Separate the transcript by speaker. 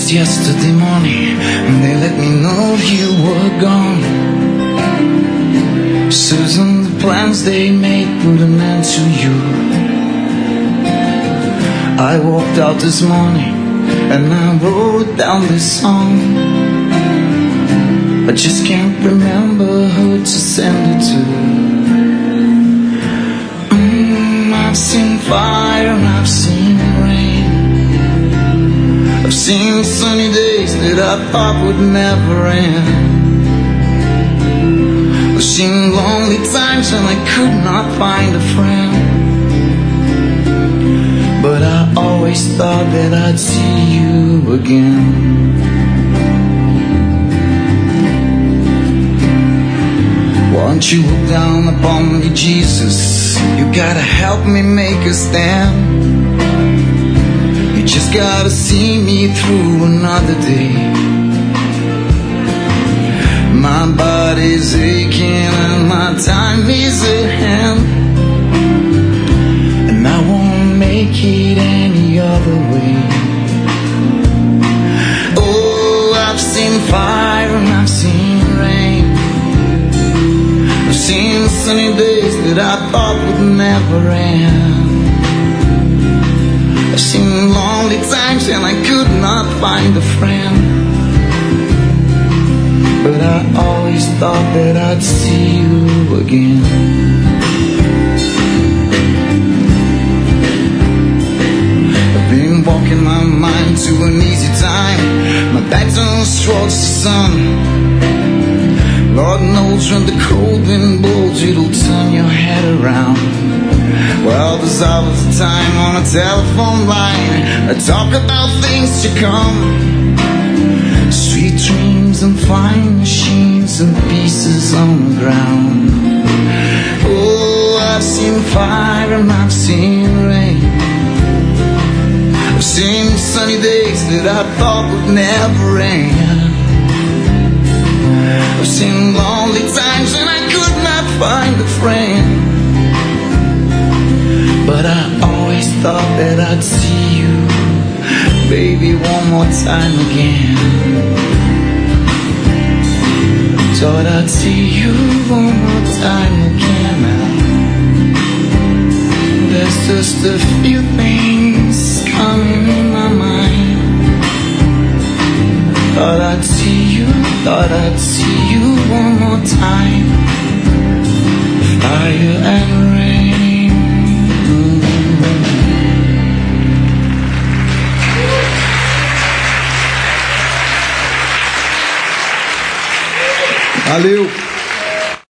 Speaker 1: was yesterday morning and they let me know you were gone. Susan, the plans they made put an end to you. I walked out this morning and I wrote down this song. I just can't remember who to send it to. I've seen fire and I've seen rain. I've seen sunny days that I thought would never end. I've seen lonely times when I could not find a friend. But I always thought that I'd see you again. Won't you look down upon me, Jesus? You gotta help me make a stand. You just gotta see me through another day. My body's aching and my time is at hand, and I won't make it any other way. Oh, I've seen fire and I've seen rain. I've seen sunny days that I thought would never end. I've seen lonely times and I could not find a friend. But I always thought that I'd see you again. I've been walking my mind to an easy time. My back turns towards the sun. Lord knows when the cold wind blows, it'll turn your head around. Well, there's always a time on a telephone line. I talk about things to come. Sweet dreams and flying machines and pieces on the ground. Oh, I've seen fire and I've seen rain. I've seen sunny days that I thought would never end. I've seen lonely times when I could not find a friend. But I always thought that I'd see you, baby, one more time again. Thought I'd see you one more time again now. There's just a few things coming in my mind. Thought I'd see you one more time. Fire and rain.
Speaker 2: Valeu!